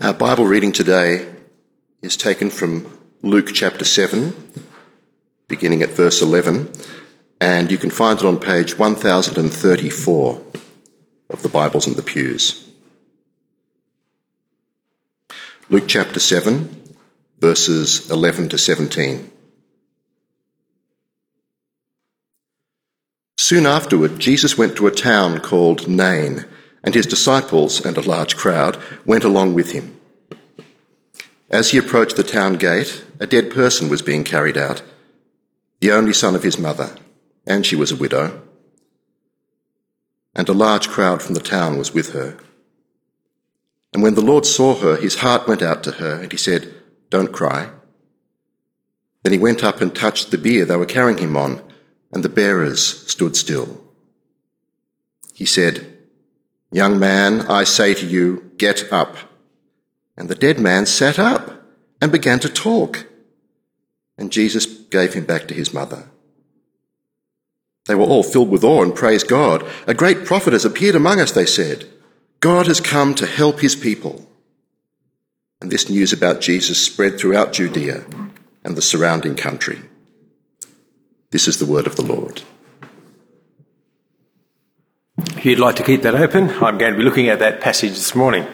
Our Bible reading today is taken from Luke chapter 7, beginning at verse 11, and you can find it on page 1034 of the Bibles in the pews. Luke chapter 7, verses 11 to 17. Soon afterward, Jesus went to a town called Nain, and his disciples and a large crowd went along with him. As he approached the town gate, a dead person was being carried out, the only son of his mother, and she was a widow. And a large crowd from the town was with her. And when the Lord saw her, his heart went out to her, and he said, "Don't cry." Then he went up and touched the bier they were carrying him on, and the bearers stood still. He said, "Young man, I say to you, get up." And the dead man sat up and began to talk. And Jesus gave him back to his mother. They were all filled with awe and praised God. "A great prophet has appeared among us," they said. "God has come to help his people." And this news about Jesus spread throughout Judea and the surrounding country. This is the word of the Lord. If you'd like to keep that open, I'm going to be looking at that passage this morning.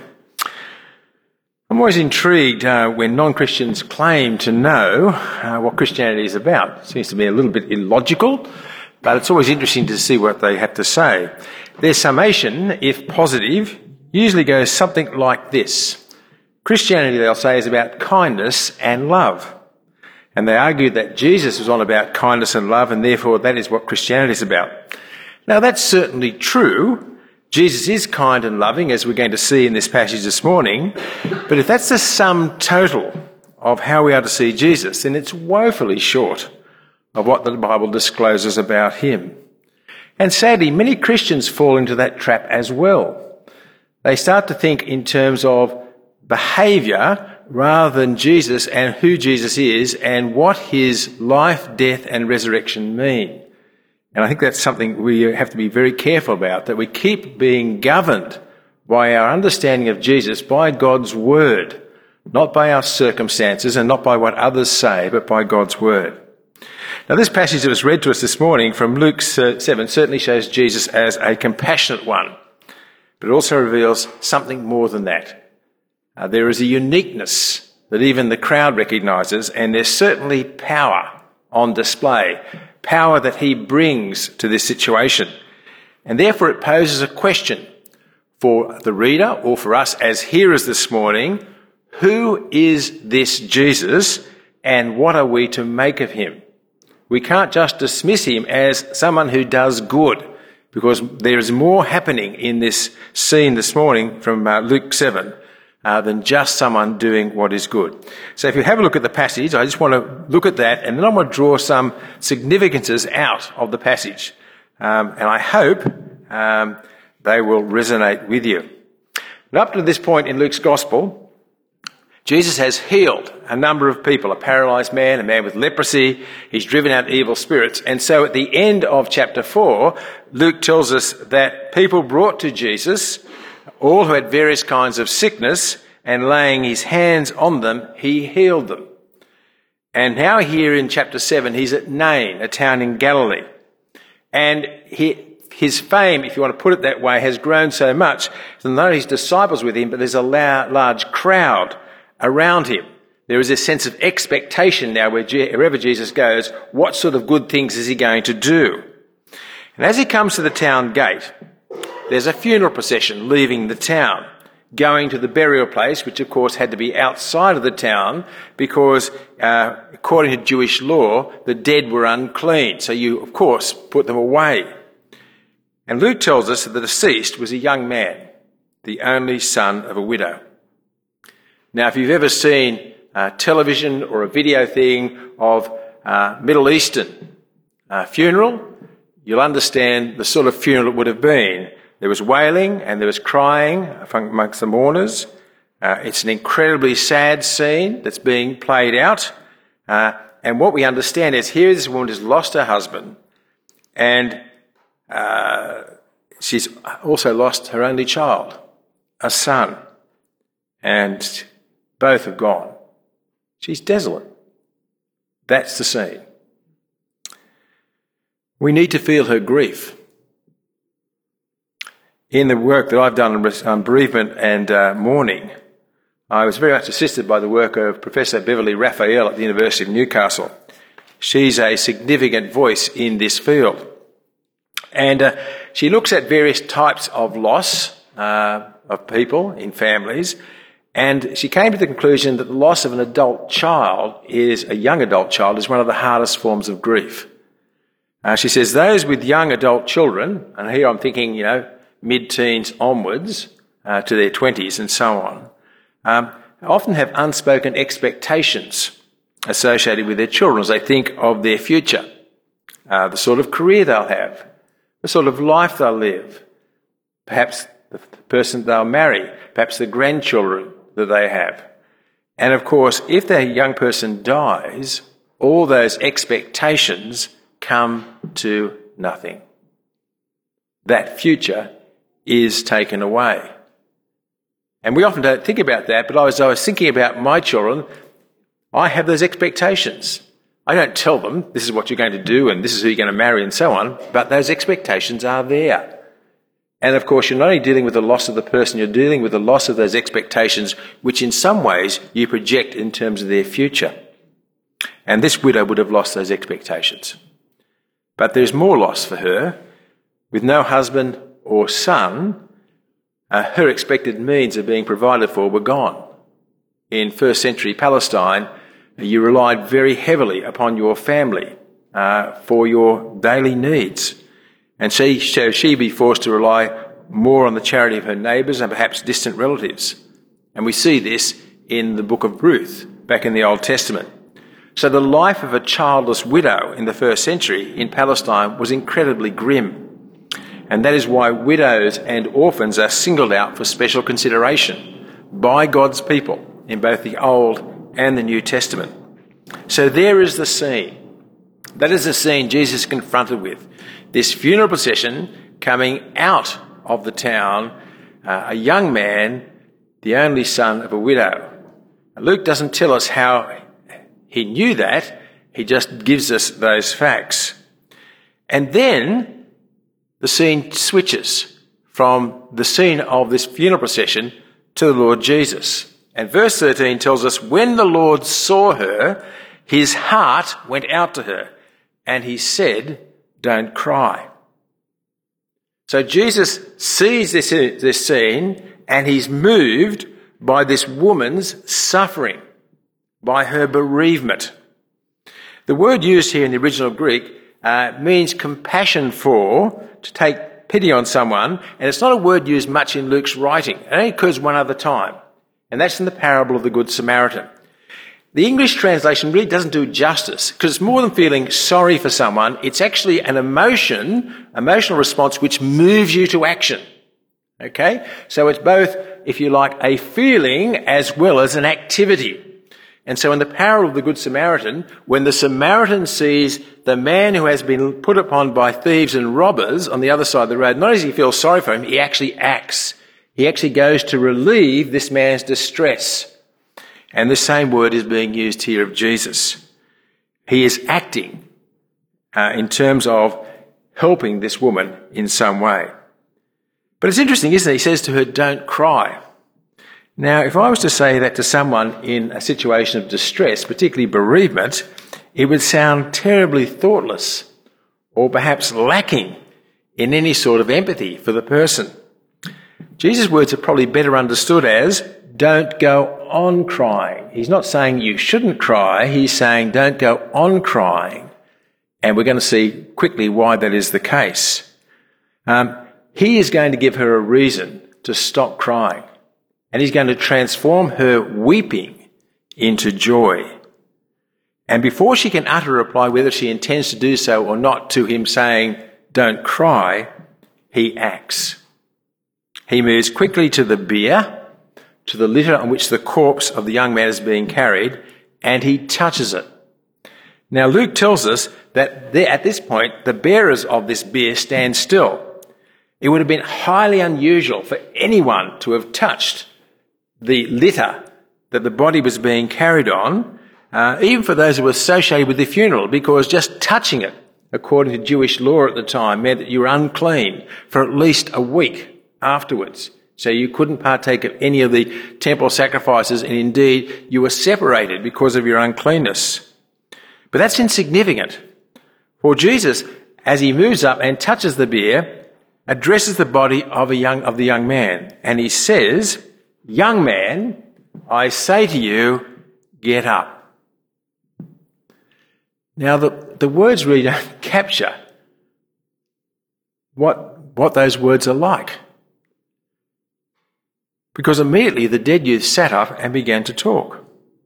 I'm always intrigued when non-Christians claim to know what Christianity is about. It seems to be a little bit illogical, but it's always interesting to see what they have to say. Their summation, if positive, usually goes something like this. Christianity, they'll say, is about kindness and love. And they argue that Jesus was on about kindness and love, and therefore that is what Christianity is about. Now, that's certainly true. Jesus is kind and loving, as we're going to see in this passage this morning. But if that's the sum total of how we are to see Jesus, then it's woefully short of what the Bible discloses about him. And sadly, many Christians fall into that trap as well. They start to think in terms of behaviour rather than Jesus and who Jesus is and what his life, death and resurrection mean. And I think that's something we have to be very careful about, that we keep being governed by our understanding of Jesus by God's word, not by our circumstances and not by what others say, but by God's word. Now, this passage that was read to us this morning from Luke 7 certainly shows Jesus as a compassionate one, but it also reveals something more than that. There is a uniqueness that even the crowd recognises, and there's certainly power on display, power that he brings to this situation. And therefore it poses a question for the reader or for us as hearers this morning: who is this Jesus and what are we to make of him? We can't just dismiss him as someone who does good, because there is more happening in this scene this morning from Luke 7 than just someone doing what is good. So if you have a look at the passage, I just want to look at that, and then I want to draw some significances out of the passage. And I hope they will resonate with you. And up to this point in Luke's Gospel, Jesus has healed a number of people, a paralysed man, a man with leprosy. He's driven out evil spirits. And so at the end of chapter 4, Luke tells us that people brought to Jesus all who had various kinds of sickness, and laying his hands on them, he healed them. And now here in chapter 7, he's at Nain, a town in Galilee. And his fame, if you want to put it that way, has grown so much that not only his disciples with him, but there's a large crowd around him. There is a sense of expectation now wherever Jesus goes, what sort of good things is he going to do? And as he comes to the town gate, there's a funeral procession leaving the town, going to the burial place, which of course had to be outside of the town because, according to Jewish law, the dead were unclean. So you, of course, put them away. And Luke tells us that the deceased was a young man, the only son of a widow. Now, if you've ever seen television or a video thing of Middle Eastern funeral, you'll understand the sort of funeral it would have been. There was wailing and there was crying amongst the mourners. It's an incredibly sad scene that's being played out. And what we understand is here this woman has lost her husband, and she's also lost her only child, a son. and both have gone. She's desolate. That's the scene. We need to feel her grief. In the work that I've done on bereavement and mourning, I was very much assisted by the work of Professor Beverly Raphael at the University of Newcastle. She's a significant voice in this field. And she looks at various types of loss of people in families, and she came to the conclusion that the loss of an young adult child, is one of the hardest forms of grief. She says those with young adult children, and here I'm thinking, mid-teens onwards to their 20s and so on, often have unspoken expectations associated with their children as they think of their future, the sort of career they'll have, the sort of life they'll live, perhaps the person they'll marry, perhaps the grandchildren that they have. And of course, if their young person dies, all those expectations come to nothing. That future is taken away. And we often don't think about that, but as I was thinking about my children, I have those expectations. I don't tell them this is what you're going to do and this is who you're going to marry and so on, but those expectations are there. And of course, you're not only dealing with the loss of the person, you're dealing with the loss of those expectations, which in some ways you project in terms of their future. And this widow would have lost those expectations. But there's more loss for her. With no husband or son, her expected means of being provided for were gone. In first century Palestine, you relied very heavily upon your family for your daily needs. And she'd be forced to rely more on the charity of her neighbours and perhaps distant relatives. And we see this in the book of Ruth, back in the Old Testament. So the life of a childless widow in the first century in Palestine was incredibly grim. And that is why widows and orphans are singled out for special consideration by God's people in both the Old and the New Testament. So there is the scene. That is the scene Jesus is confronted with. This funeral procession coming out of the town, a young man, the only son of a widow. Luke doesn't tell us how he knew that. He just gives us those facts. And then the scene switches from the scene of this funeral procession to the Lord Jesus. And verse 13 tells us, when the Lord saw her, his heart went out to her, and he said, don't cry. So Jesus sees this scene, and he's moved by this woman's suffering, by her bereavement. The word used here in the original Greek means compassion for, to take pity on someone, and it's not a word used much in Luke's writing. It only occurs one other time, and that's in the parable of the Good Samaritan. The English translation really doesn't do justice, because it's more than feeling sorry for someone. It's actually an emotional response which moves you to action. Okay? So it's both, if you like, a feeling as well as an activity. And so in the parable of the Good Samaritan, when the Samaritan sees the man who has been put upon by thieves and robbers on the other side of the road, not as he feels sorry for him, he actually acts. He actually goes to relieve this man's distress. And the same word is being used here of Jesus. He is acting in terms of helping this woman in some way. But it's interesting, isn't it? He says to her, don't cry. Now, if I was to say that to someone in a situation of distress, particularly bereavement, it would sound terribly thoughtless or perhaps lacking in any sort of empathy for the person. Jesus' words are probably better understood as, don't go on crying. He's not saying you shouldn't cry. He's saying don't go on crying. And we're going to see quickly why that is the case. He is going to give her a reason to stop crying. And he's going to transform her weeping into joy. And before she can utter a reply whether she intends to do so or not to him saying, don't cry, he acts. He moves quickly to the bier, to the litter on which the corpse of the young man is being carried, and he touches it. Now Luke tells us that at this point, the bearers of this bier stand still. It would have been highly unusual for anyone to have touched the litter that the body was being carried on, even for those who were associated with the funeral, because just touching it, according to Jewish law at the time, meant that you were unclean for at least a week afterwards. So you couldn't partake of any of the temple sacrifices, and indeed you were separated because of your uncleanness. But that's insignificant. For Jesus, as he moves up and touches the bier, addresses the body of the young man, and he says, "Young man, I say to you, get up." Now, the words really don't capture what those words are like. Because immediately the dead youth sat up and began to talk.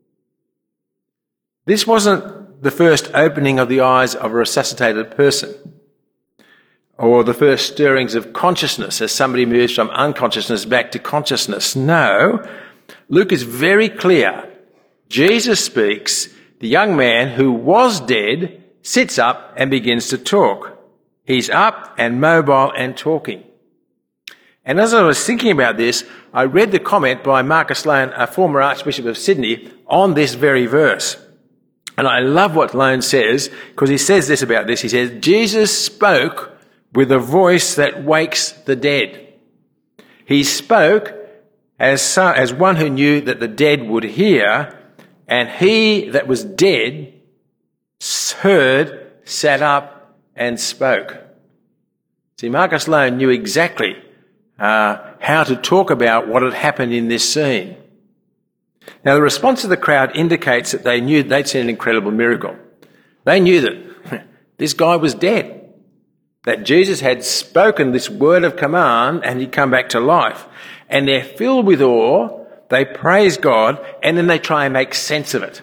This wasn't the first opening of the eyes of a resuscitated person, or the first stirrings of consciousness as somebody moves from unconsciousness back to consciousness. No, Luke is very clear. Jesus speaks. The young man who was dead sits up and begins to talk. He's up and mobile and talking. And as I was thinking about this, I read the comment by Marcus Lone, a former Archbishop of Sydney, on this very verse. And I love what Lone says, because he says this about this. He says, Jesus spoke with a voice that wakes the dead. He spoke as one who knew that the dead would hear, and he that was dead heard, sat up, and spoke. See, Marcus Lone knew exactly how to talk about what had happened in this scene. Now, the response of the crowd indicates that they knew they'd seen an incredible miracle. They knew that this guy was dead, that Jesus had spoken this word of command and he'd come back to life. And they're filled with awe. They praise God, and then they try and make sense of it.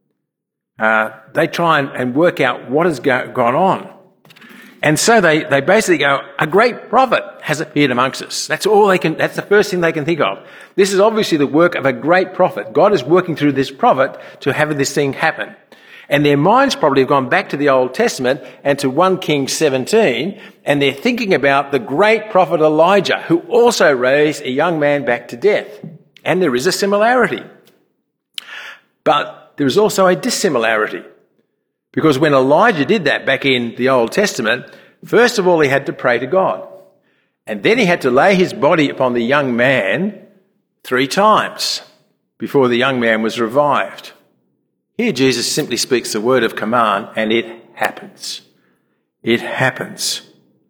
They try and work out what has gone on. And so they basically go, a great prophet has appeared amongst us. That's the first thing they can think of. This is obviously the work of a great prophet. God is working through this prophet to have this thing happen. And their minds probably have gone back to the Old Testament and to 1 Kings 17, and they're thinking about the great prophet Elijah, who also raised a young man back to death. And there is a similarity. But there is also a dissimilarity. Because when Elijah did that back in the Old Testament, first of all he had to pray to God. And then he had to lay his body upon the young man 3 times before the young man was revived. Here Jesus simply speaks the word of command, and it happens. It happens.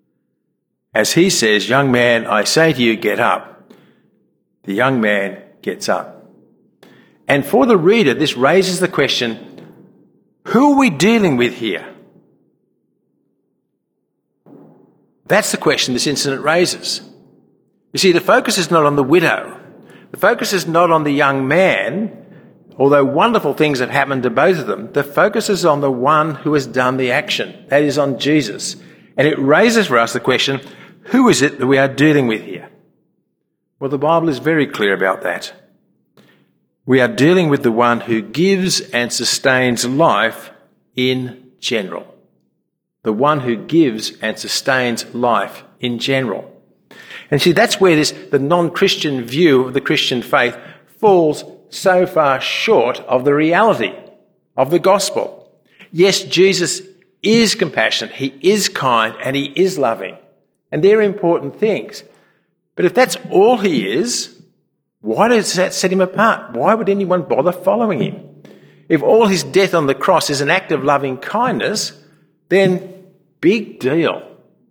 As he says, "Young man, I say to you, get up." The young man gets up. And for the reader, this raises the question, who are we dealing with here? That's the question this incident raises. You see, the focus is not on the widow. The focus is not on the young man, although wonderful things have happened to both of them. The focus is on the one who has done the action. That is on Jesus. And it raises for us the question, who is it that we are dealing with here? Well, the Bible is very clear about that. We are dealing with the one who gives and sustains life in general. The one who gives and sustains life in general. And see, that's where the non-Christian view of the Christian faith falls so far short of the reality of the gospel. Yes, Jesus is compassionate, he is kind, and he is loving. And they're important things. But if that's all he is, why does that set him apart? Why would anyone bother following him? If all his death on the cross is an act of loving kindness, then big deal.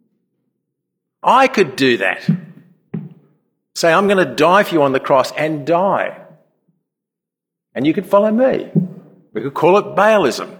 I could do that. Say, I'm going to die for you on the cross, and die. And you could follow me. We could call it Baalism.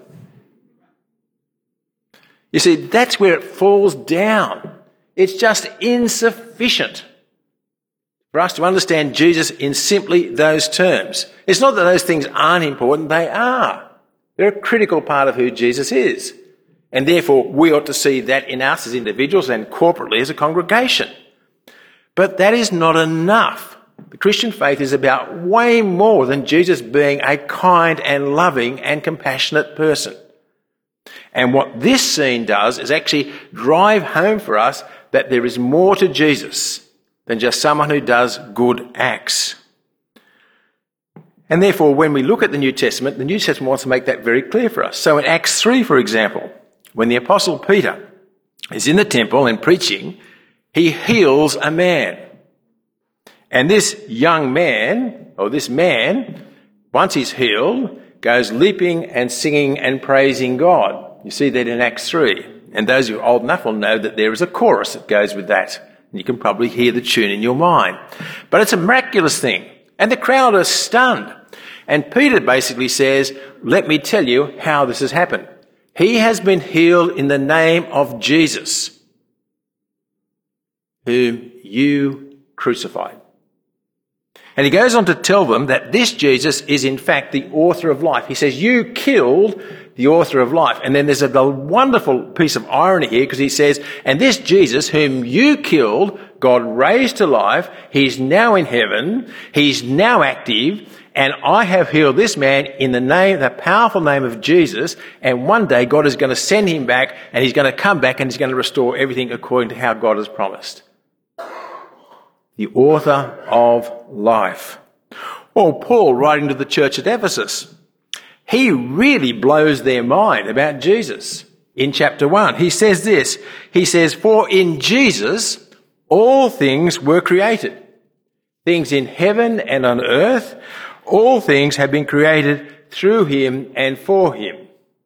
You see, that's where it falls down. It's just insufficient for us to understand Jesus in simply those terms. It's not that those things aren't important, they are. They're a critical part of who Jesus is. And therefore, we ought to see that in us as individuals and corporately as a congregation. But that is not enough. The Christian faith is about way more than Jesus being a kind and loving and compassionate person. And what this scene does is actually drive home for us that there is more to Jesus than just someone who does good acts. And therefore, when we look at the New Testament wants to make that very clear for us. So in Acts 3, for example, when the Apostle Peter is in the temple and preaching, he heals a man. And this young man, or this man, once he's healed, goes leaping and singing and praising God. You see that in Acts 3. And those who are old enough will know that there is a chorus that goes with that. And you can probably hear the tune in your mind. But it's a miraculous thing. And the crowd are stunned. And Peter basically says, let me tell you how this has happened. He has been healed in the name of Jesus, whom you crucified. And he goes on to tell them that this Jesus is in fact the author of life. He says, you killed the author of life. And then there's a wonderful piece of irony here, because he says, and this Jesus whom you killed, God raised to life. He's now in heaven. He's now active. And I have healed this man in the powerful name of Jesus. And one day God is going to send him back, and he's going to come back and he's going to restore everything according to how God has promised. The author of life. Or Paul, writing to the church at Ephesus, he really blows their mind about Jesus. In chapter 1, he says this. He says, for in Jesus all things were created. Things in heaven and on earth, all things have been created through him and for him.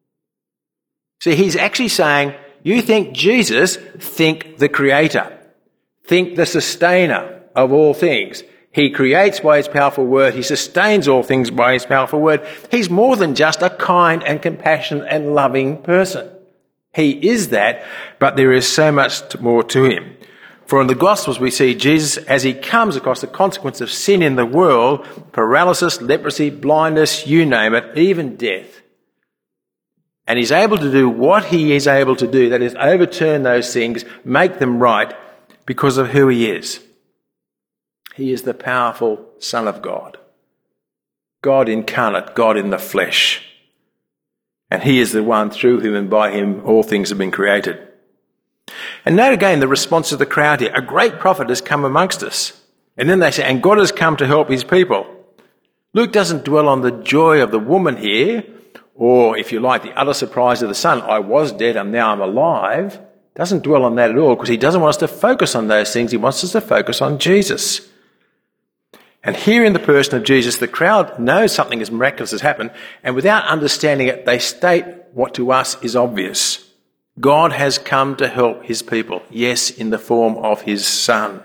See, he's actually saying, you think Jesus, think the creator. Think the sustainer of all things. He creates by his powerful word. He sustains all things by his powerful word. He's more than just a kind and compassionate and loving person. He is that, but there is so much more to him. For in the Gospels we see Jesus as he comes across the consequence of sin in the world, paralysis, leprosy, blindness, you name it, even death. And he's able to do what he is able to do, that is, overturn those things, make them right, because of who he is. He is the powerful Son of God. God incarnate, God in the flesh. And he is the one through whom and by him all things have been created. And note again the response of the crowd here. A great prophet has come amongst us. And then they say, and God has come to help his people. Luke doesn't dwell on the joy of the woman here, or if you like, the utter surprise of the son. I was dead and now I'm alive. Doesn't dwell on that at all, because he doesn't want us to focus on those things. He wants us to focus on Jesus. And here in the person of Jesus, the crowd knows something as miraculous has happened, and without understanding it, they state what to us is obvious. God has come to help his people, yes, in the form of his Son.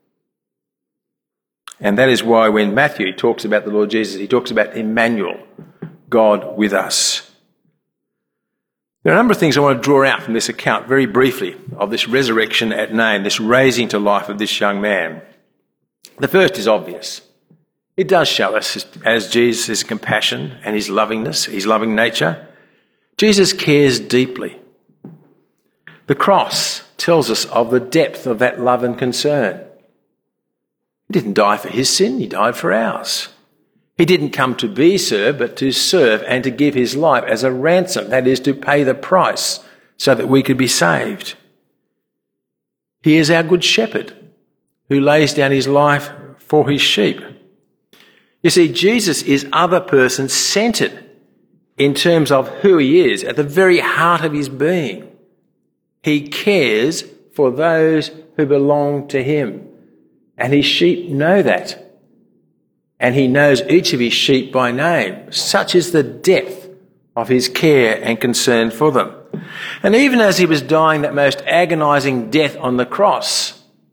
And that is why when Matthew talks about the Lord Jesus, he talks about Emmanuel, God with us. There are a number of things I want to draw out from this account very briefly of this resurrection at Nain, this raising to life of this young man. The first is obvious. It does show us, as Jesus' compassion and his lovingness, his loving nature, Jesus cares deeply. The cross tells us of the depth of that love and concern. He didn't die for his sin, he died for ours. He didn't come to be served, but to serve and to give his life as a ransom, that is, to pay the price so that we could be saved. He is our good shepherd who lays down his life for his sheep. You see, Jesus is other person centered in terms of who he is, at the very heart of his being. He cares for those who belong to him, and his sheep know that. And he knows each of his sheep by name. Such is the depth of his care and concern for them. And even as he was dying that most agonizing death on the cross,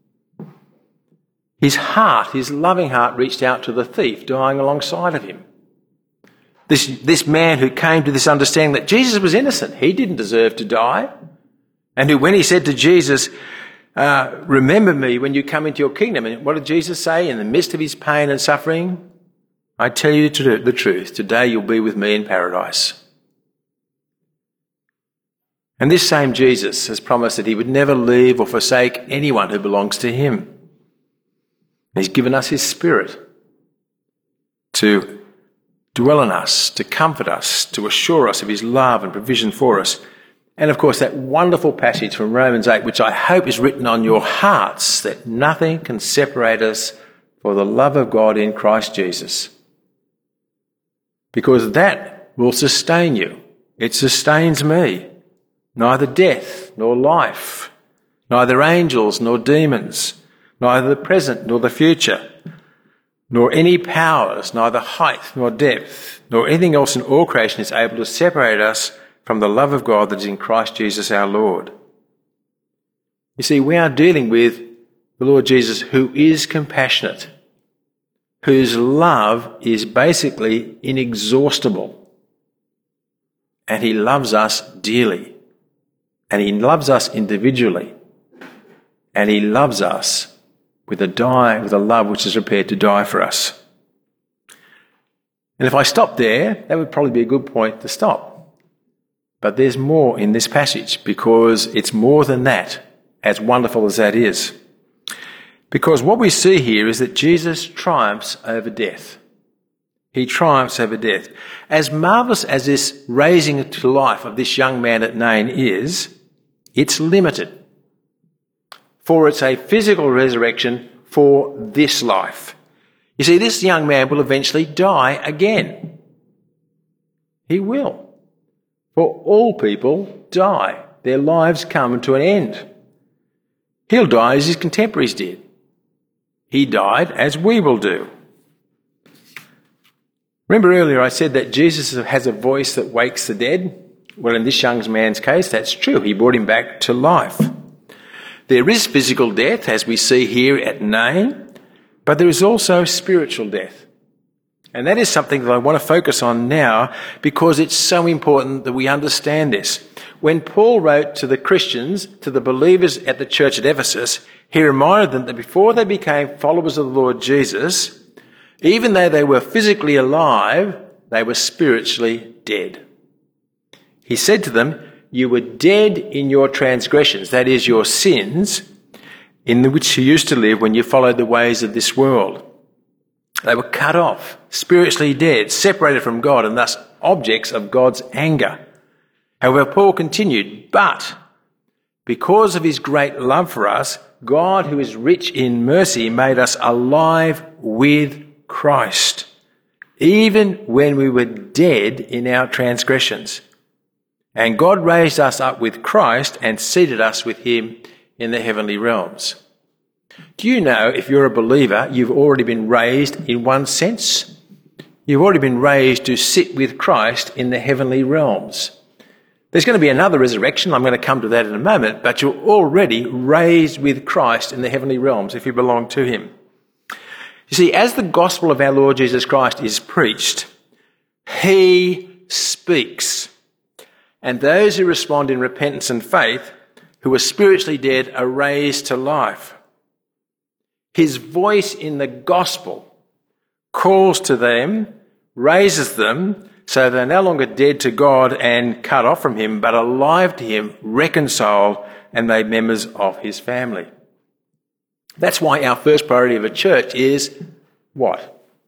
his heart, his loving heart, reached out to the thief dying alongside of him. This man who came to this understanding that Jesus was innocent. He didn't deserve to die. And who, when he said to Jesus, remember me when you come into your kingdom. And what did Jesus say in the midst of his pain and suffering? I tell you the truth. Today you'll be with me in paradise. And this same Jesus has promised that he would never leave or forsake anyone who belongs to him. He's given us his Spirit to dwell in us, to comfort us, to assure us of his love and provision for us. And of course, that wonderful passage from Romans 8, which I hope is written on your hearts, that nothing can separate us from the love of God in Christ Jesus. because that will sustain you. It sustains me. Neither death nor life, neither angels nor demons, neither the present nor the future, nor any powers, neither height nor depth, nor anything else in all creation is able to separate us from the love of God that is in Christ Jesus our Lord. You see, we are dealing with the Lord Jesus, who is compassionate, whose love is basically inexhaustible. And he loves us dearly. And he loves us individually. And he loves us with a love which is prepared to die for us. And if I stop there, that would probably be a good point to stop. But there's more in this passage, because it's more than that, as wonderful as that is. Because what we see here is that Jesus triumphs over death. He triumphs over death. As marvellous as this raising to life of this young man at Nain is, it's limited. For it's a physical resurrection for this life. You see, this young man will eventually die again. He will. For all people die. Their lives come to an end. He'll die as his contemporaries did. He died as we will do. Remember earlier I said that Jesus has a voice that wakes the dead? Well, in this young man's case, that's true. He brought him back to life. There is physical death, as we see here at Nain, but there is also spiritual death. And that is something that I want to focus on now, because it's so important that we understand this. When Paul wrote to the Christians, to the believers at the church at Ephesus, he reminded them that before they became followers of the Lord Jesus, even though they were physically alive, they were spiritually dead. He said to them, you were dead in your transgressions, that is, your sins, in which you used to live when you followed the ways of this world. They were cut off, spiritually dead, separated from God, and thus objects of God's anger. However, Paul continued, but because of his great love for us, God, who is rich in mercy, made us alive with Christ, even when we were dead in our transgressions. And God raised us up with Christ and seated us with him in the heavenly realms. Do you know, if you're a believer, you've already been raised in one sense? You've already been raised to sit with Christ in the heavenly realms. There's going to be another resurrection. I'm going to come to that in a moment, but you're already raised with Christ in the heavenly realms if you belong to him. You see, as the gospel of our Lord Jesus Christ is preached, he speaks. And those who respond in repentance and faith, who are spiritually dead, are raised to life. His voice in the gospel calls to them, raises them, so they're no longer dead to God and cut off from him, but alive to him, reconciled and made members of his family. That's why our first priority of a church is what?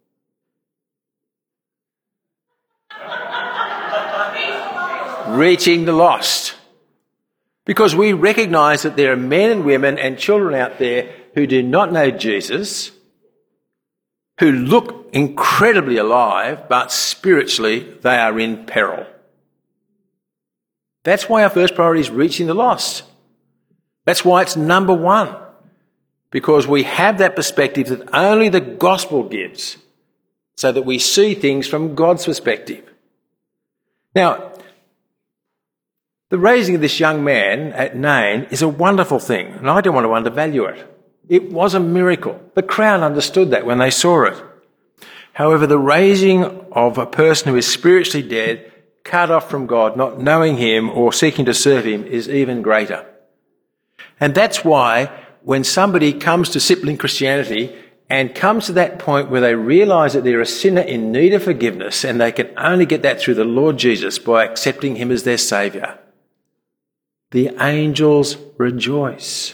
Reaching the lost. Because we recognise that there are men and women and children out there who do not know Jesus, who look incredibly alive, but spiritually they are in peril. That's why our first priority is reaching the lost. That's why it's number one. Because we have that perspective that only the gospel gives, so that we see things from God's perspective. Now, the raising of this young man at Nain is a wonderful thing, and I don't want to undervalue it. It was a miracle. The crowd understood that when they saw it. However, the raising of a person who is spiritually dead, cut off from God, not knowing him or seeking to serve him, is even greater. And that's why when somebody comes to sibling Christianity and comes to that point where they realise that they're a sinner in need of forgiveness, and they can only get that through the Lord Jesus by accepting him as their saviour, the angels rejoice.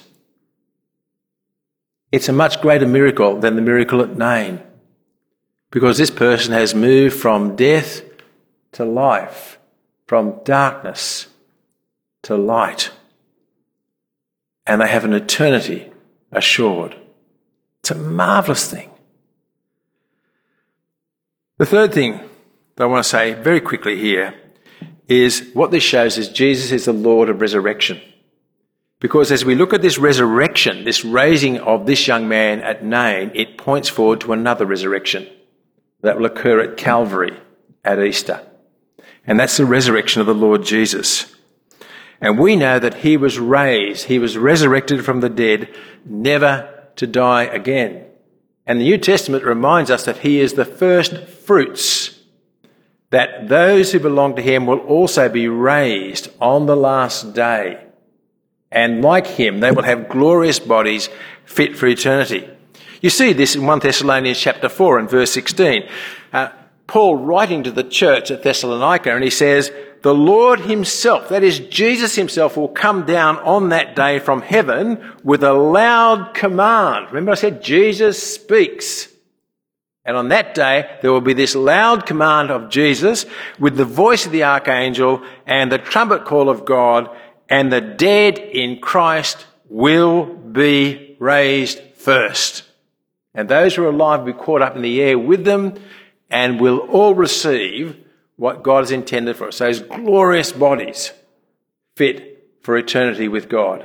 It's a much greater miracle than the miracle at Nain, because this person has moved from death to life, from darkness to light, and they have an eternity assured. It's a marvellous thing. The third thing that I want to say very quickly here is what this shows is Jesus is the Lord of resurrection. Because as we look at this resurrection, this raising of this young man at Nain, it points forward to another resurrection that will occur at Calvary at Easter. And that's the resurrection of the Lord Jesus. And we know that he was raised, he was resurrected from the dead, never to die again. And the New Testament reminds us that he is the first fruits, that those who belong to him will also be raised on the last day. And like him, they will have glorious bodies fit for eternity. You see this in 1 Thessalonians chapter 4 and verse 16. Paul writing to the church at Thessalonica, and he says, the Lord himself, that is Jesus himself, will come down on that day from heaven with a loud command. Remember I said Jesus speaks. And on that day, there will be this loud command of Jesus with the voice of the archangel and the trumpet call of God, and the dead in Christ will be raised first. And those who are alive will be caught up in the air with them and will all receive what God has intended for us. Those glorious bodies fit for eternity with God.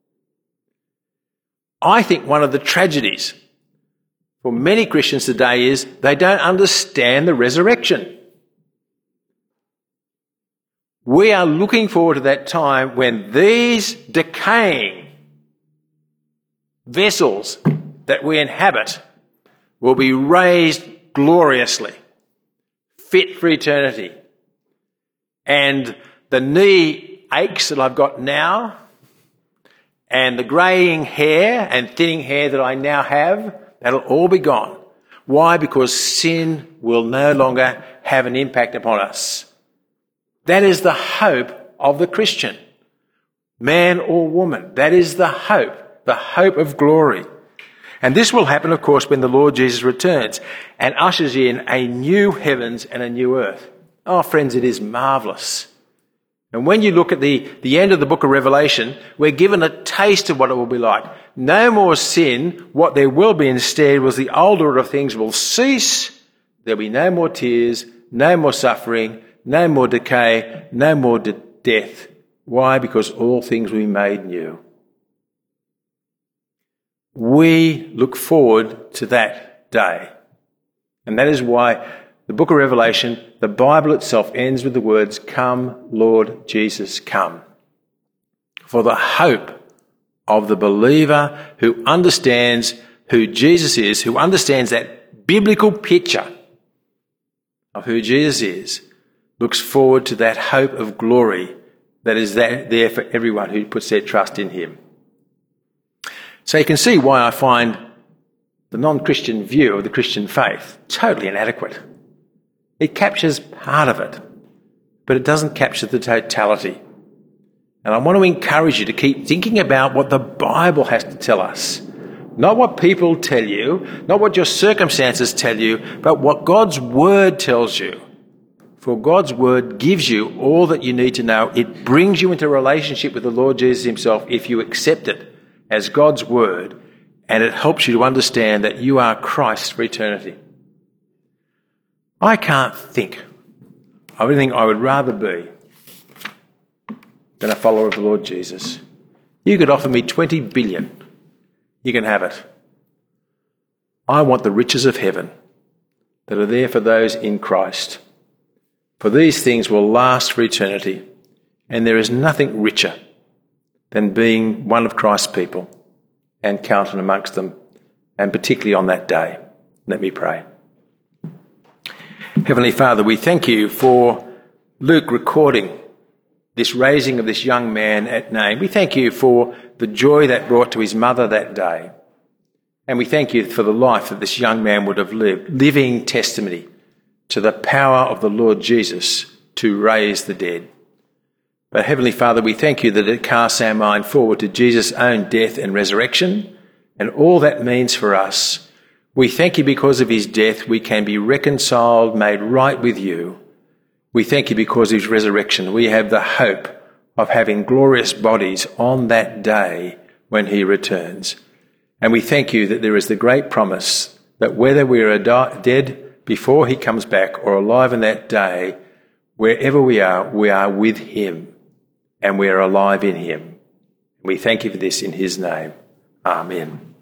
I think one of the tragedies for many Christians today is they don't understand the resurrection. We are looking forward to that time when these decaying vessels that we inhabit will be raised gloriously, fit for eternity. And the knee aches that I've got now, and the greying hair and thinning hair that I now have, that'll all be gone. Why? Because sin will no longer have an impact upon us. That is the hope of the Christian, man or woman. That is the hope of glory. And this will happen, of course, when the Lord Jesus returns and ushers in a new heavens and a new earth. Oh, friends, it is marvellous. And when you look at the end of the book of Revelation, we're given a taste of what it will be like. No more sin. What there will be instead was the old order of things will cease. There'll be no more tears, no more suffering, no more decay, no more death. Why? Because all things will be made new. We look forward to that day. And that is why the book of Revelation, the Bible itself, ends with the words, "Come, Lord Jesus, come." For the hope of the believer who understands who Jesus is, who understands that biblical picture of who Jesus is, looks forward to that hope of glory that is there for everyone who puts their trust in him. So you can see why I find the non-Christian view of the Christian faith totally inadequate. It captures part of it, but it doesn't capture the totality. And I want to encourage you to keep thinking about what the Bible has to tell us. Not what people tell you, not what your circumstances tell you, but what God's Word tells you. For God's Word gives you all that you need to know. It brings you into a relationship with the Lord Jesus himself if you accept it as God's Word, and it helps you to understand that you are Christ for eternity. I can't think of anything I would rather be than a follower of the Lord Jesus. You could offer me 20 billion. You can have it. I want the riches of heaven that are there for those in Christ. For these things will last for eternity, and there is nothing richer than being one of Christ's people and counted amongst them, and particularly on that day. Let me pray. Heavenly Father, we thank you for Luke recording this raising of this young man at Nain. We thank you for the joy that brought to his mother that day. And we thank you for the life that this young man would have lived, living testimony to the power of the Lord Jesus to raise the dead. But Heavenly Father, we thank you that it casts our mind forward to Jesus' own death and resurrection and all that means for us. We thank you because of his death we can be reconciled, made right with you. We thank you because of his resurrection we have the hope of having glorious bodies on that day when he returns. And we thank you that there is the great promise that whether we are dead before he comes back or alive in that day, wherever we are with him and we are alive in him. We thank you for this in his name. Amen.